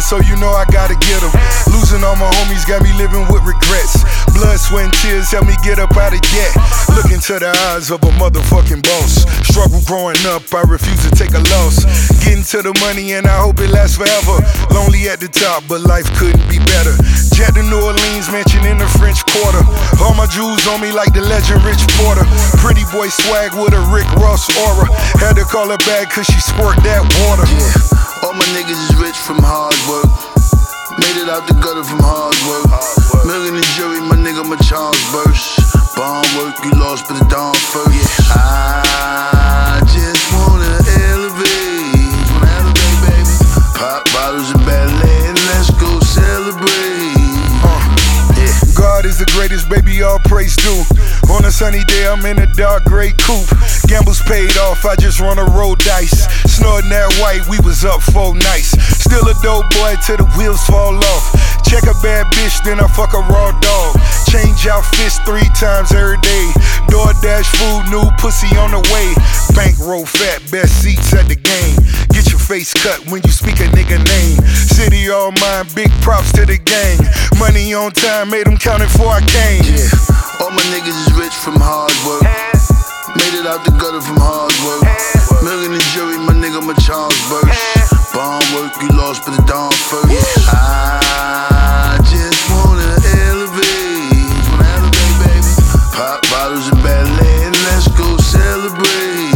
so you know I gotta get them. Losing all my homies got me living with regrets. Blood, sweat, and tears help me get up out of debt. Look into the eyes of a motherfucking boss. Struggle growing up, I refuse to take a loss. Getting to the money and I hope it lasts forever. Lonely at the top, but life couldn't be better. Jet to New Orleans, mansion in the French Quarter. All my jewels on me like the legend Rich Porter. Pretty boy swag with a Rick Ross aura. Had to call her back cause she squirt that water. Yeah, all my niggas is rich from hard work. Made it out the gutter from hard work. Million and jury, my nigga, my Charles burst. Bond work, you lost, but the dawn first. I just wanna elevate, baby. Pop bottles and ballet, and let's go celebrate. God is the greatest, baby, all praise due. On a sunny day, I'm in a dark gray coupe. Gambles paid off, I just run a roll dice. Snorting that white, we was up 4 nights. Still a dope boy till the wheels fall off. Check a bad bitch, then I fuck a raw dog. Change outfits 3 times every day. DoorDash food, new pussy on the way. Bankroll fat, best seats at the game. Get your face cut when you speak a nigga name. City all mine, big props to the gang. Money on time, made them count it before I came. Yeah, all my niggas is rich from hard work. Made it out the gutter from hard work. Million and jury, my nigga, my Charles burst. Bond work, you lost, but the dawn first. I just wanna elevate, baby. Pop bottles and ballet, and let's go celebrate.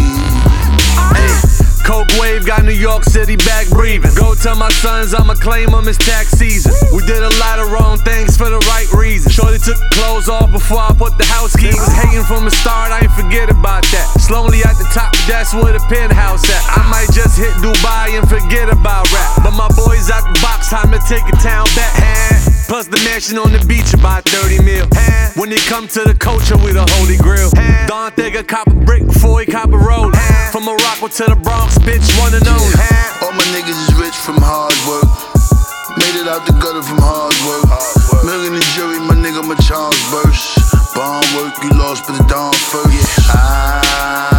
Coke wave got New York City back breathing. Go tell my sons I'ma claim them, it's tax season. We did a lot of wrong things for the right reason. Shorty took the clothes off before I put the house keys. Was hating from the start, I ain't forget about that. Slowly at the top, that's where the penthouse at. I might just hit Dubai and forget about rap. But my boys out the box, time to take a town back. Plus the mansion on the beach about 30 mil. When it come to the culture, we the holy grail. Don Thega cop a brick before he cop a roll. From Morocco to the Bronx, bitch, one and only. All my niggas is rich from hard work. Made it out the gutter from hard work. Million and jury, my nigga, my Charles burst. Bond work, you lost, but the dawn first.